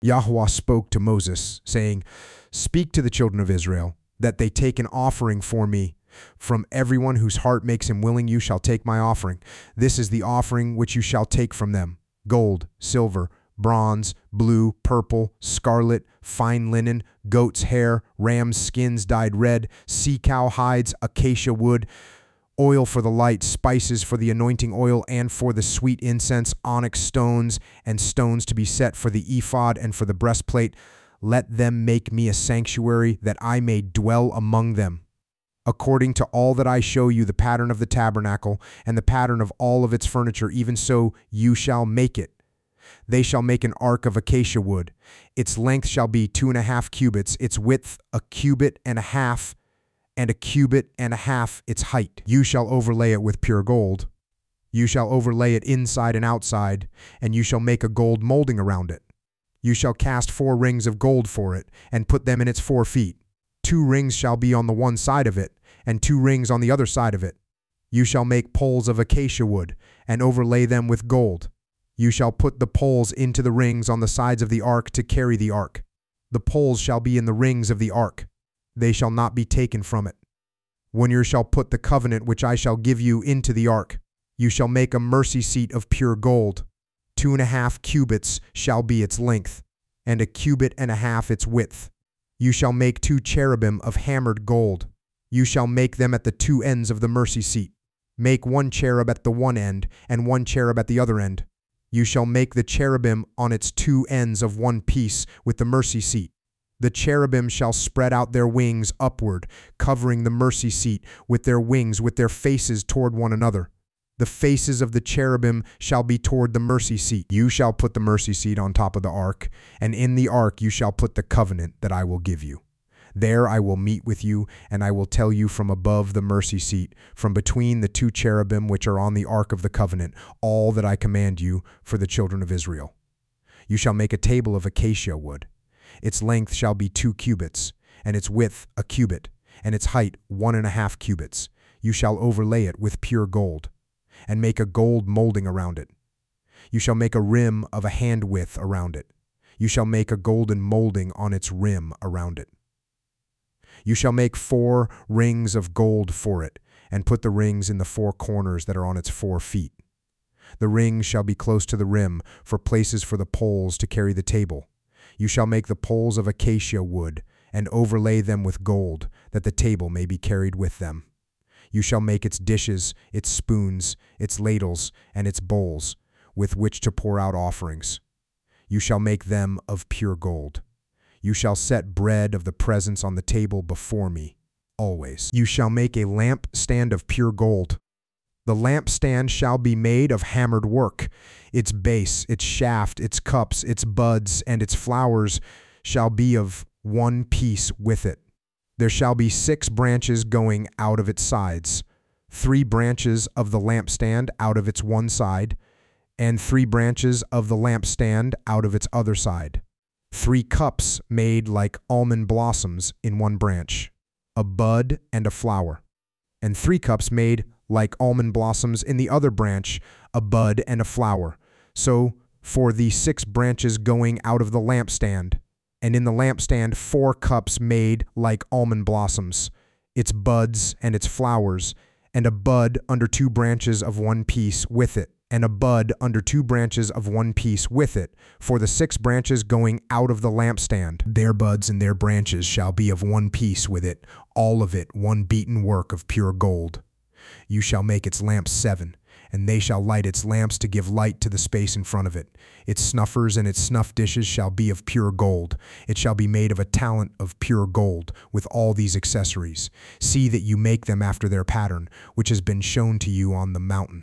Yahweh spoke to Moses, saying, "Speak to the children of Israel, that they take an offering for me. From everyone whose heart makes him willing, you shall take my offering. This is the offering which you shall take from them: gold, silver, bronze, blue, purple, scarlet, fine linen, goat's hair, ram's skins dyed red, sea-cow hides, acacia wood, oil for the light, spices for the anointing oil and for the sweet incense, onyx stones, and stones to be set for the ephod and for the breastplate. Let them make me a sanctuary, that I may dwell among them. According to all that I show you, the pattern of the tabernacle and the pattern of all of its furniture, even so you shall make it. They shall make an ark of acacia wood. Its length shall be 2.5 cubits, its width 1.5 cubits, and 1.5 cubits its height. You shall overlay it with pure gold. You shall overlay it inside and outside, and you shall make a gold molding around it. You shall cast 4 rings of gold for it, and put them in its 4 feet. 2 rings shall be on the one side of it, and 2 rings on the other side of it. You shall make poles of acacia wood, and overlay them with gold. You shall put the poles into the rings on the sides of the ark to carry the ark. The poles shall be in the rings of the ark. They shall not be taken from it. When you shall put the covenant which I shall give you into the ark, you shall make a mercy seat of pure gold. 2.5 cubits shall be its length, and 1.5 cubits its width. You shall make 2 cherubim of hammered gold. You shall make them at the 2 ends of the mercy seat. Make 1 cherub at the one end, and 1 cherub at the other end. You shall make the cherubim on its 2 ends of one piece with the mercy seat. The cherubim shall spread out their wings upward, covering the mercy seat with their wings, with their faces toward one another. The faces of the cherubim shall be toward the mercy seat. You shall put the mercy seat on top of the ark, and in the ark you shall put the covenant that I will give you. There I will meet with you, and I will tell you from above the mercy seat, from between the 2 cherubim which are on the ark of the covenant, all that I command you for the children of Israel. You shall make a table of acacia wood. Its length shall be 2 cubits, and its width 1 cubit, and its height 1.5 cubits. You shall overlay it with pure gold, and make a gold molding around it. You shall make a rim of a hand width around it. You shall make a golden molding on its rim around it. You shall make 4 rings of gold for it, and put the rings in the 4 corners that are on its 4 feet. The rings shall be close to the rim, for places for the poles to carry the table. You shall make the poles of acacia wood, and overlay them with gold, that the table may be carried with them. You shall make its dishes, its spoons, its ladles, and its bowls, with which to pour out offerings. You shall make them of pure gold. You shall set bread of the presence on the table before me, always. You shall make a lampstand of pure gold. The lampstand shall be made of hammered work. Its base, its shaft, its cups, its buds, and its flowers shall be of one piece with it. There shall be 6 branches going out of its sides, 3 branches of the lampstand out of its one side, and 3 branches of the lampstand out of its other side. 3 cups made like almond blossoms in one branch, a bud and a flower, and 3 cups made like almond blossoms in the other branch, a bud and a flower. So for the 6 branches going out of the lampstand, and in the lampstand 4 cups made like almond blossoms, its buds and its flowers, and a bud under 2 branches of one piece with it, and a bud under 2 branches of one piece with it, for the 6 branches going out of the lampstand. Their buds and their branches shall be of one piece with it, all of it one beaten work of pure gold. You shall make its lamps 7, and they shall light its lamps to give light to the space in front of it. Its snuffers and its snuff dishes shall be of pure gold. It shall be made of a talent of pure gold, with all these accessories. See that you make them after their pattern, which has been shown to you on the mountain.